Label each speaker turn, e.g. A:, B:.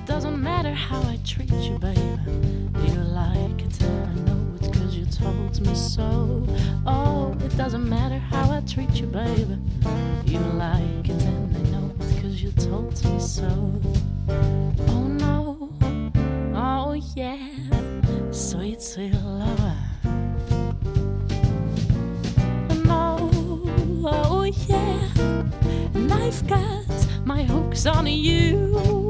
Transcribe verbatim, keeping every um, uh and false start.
A: doesn't matter how I treat you, baby. You like it and I know it cause you told me so. Oh, it doesn't matter how I treat you, baby. You like it and I know it cause you told me so. Oh no, oh yeah, sweet, sweet lover. No, oh yeah, and I've got my hooks on you.